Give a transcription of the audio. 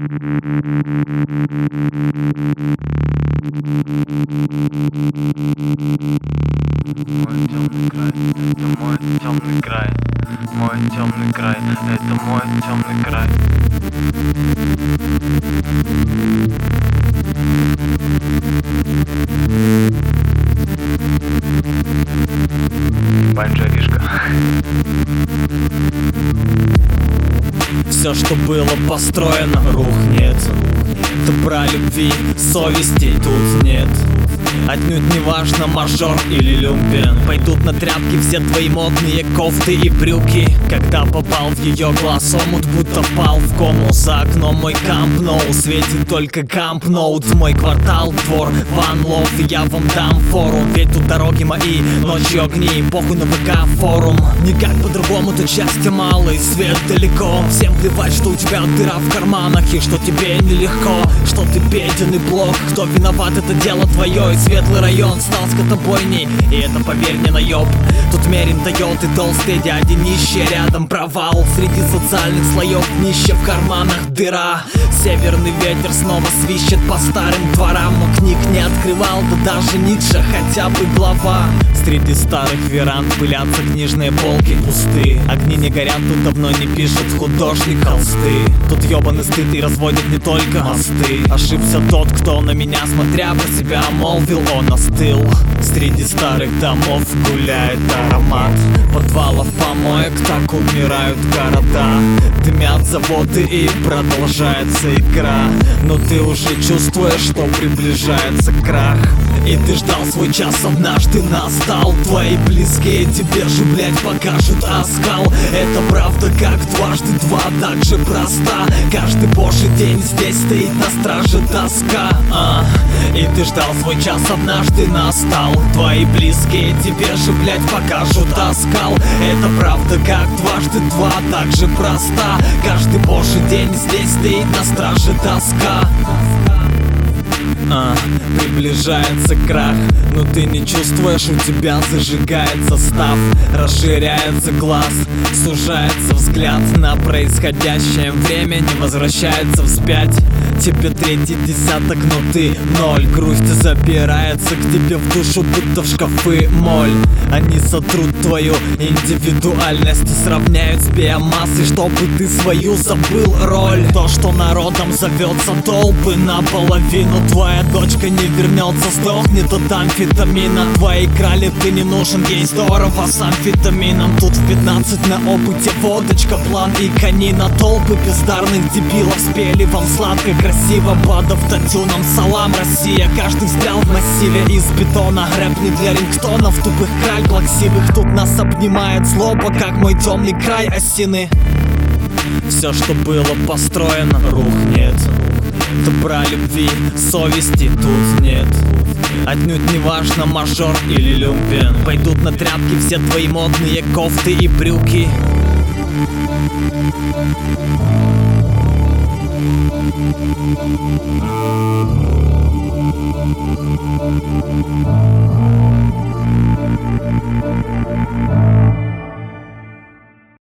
Мой темный край, это мой темный край. Мой темный край, это мой темный край. Банджаришка. Все, что было построено, рухнет. Добра, любви, совести тут нет. Отнюдь не важно, мажор или люмпен. Пойдут на тряпки все твои модные кофты и брюки. Когда попал в ее глаз омут, будто впал в кому. За окном мой Camp Nou, светит только Camp Note. Мой квартал, двор, One Love, и я вам дам фору. Ведь тут дороги мои, ночью огни, похуй на ВК форум. Никак по-другому, тут счастья мало и свет далеко. Всем плевать, что у тебя дыра в карманах и что тебе нелегко, что ты беден и плох. Кто виноват, это дело твое. И светлый район стал скотобойней, и это, поверь, не наеб. Тут мерин дает и толстые дяди, нищие рядом провал. Среди социальных слоев днище, в карманах дыра. Северный ветер снова свищет по старым дворам. Но книг не открывал, да даже Ницше хотя бы глава. Среди старых веранд пылятся книжные полки пусты. Огни не горят, тут давно не пишет художник холсты. Тут ёбаный стыд и разводит не только мосты. Ошибся тот, кто на меня, смотря про себя, молвил, он остыл. Среди старых домов гуляет аромат подвалов, помоек, так умирают города. Дымят заводы и продолжается игра. Но ты уже чувствуешь, что приближается крах. И ты ждал свой час, однажды настал. Твои близкие тебе же, блять, покажут оскал. Это правда, как дважды два, так же проста. Каждый божий день здесь стоит на страже тоска. И ты ждал свой час, однажды настал. Твои близкие тебе же, блять, покажут оскал. Это правда, как дважды два, так же проста. Каждый божий день здесь стоит на страже тоска. Приближается крах, но ты не чувствуешь, у тебя зажигается став. Расширяется глаз, сужается взгляд на происходящее. Время не возвращается вспять. Тебе третий десяток, но ты ноль. Грусть забирается к тебе в душу, будто в шкафы моль. Они сотрут твою индивидуальность и сравняют с биомассой, чтобы ты свою забыл роль. То, что народом зовется толпы, наполовину твоя дочка не вернется, сдохнет от амфетамина. Твоей крале ты не нужен, ей здорово с амфетамином. Тут в 15 на опыте водочка, план и конина. Толпы бездарных дебилов спели вам сладко, красиво, под автотюном. Салам, Россия, каждый встрял в массиве из бетона. Рэп не для рингтонов, тупых краль плаксивых. Тут нас обнимает злоба, как мой темный край осины. Все, что было построено, рухнет. Добра, любви, совести тут нет. Отнюдь не важно, мажор или люмпен. Пойдут на тряпки все твои модные кофты и брюки. Thank you.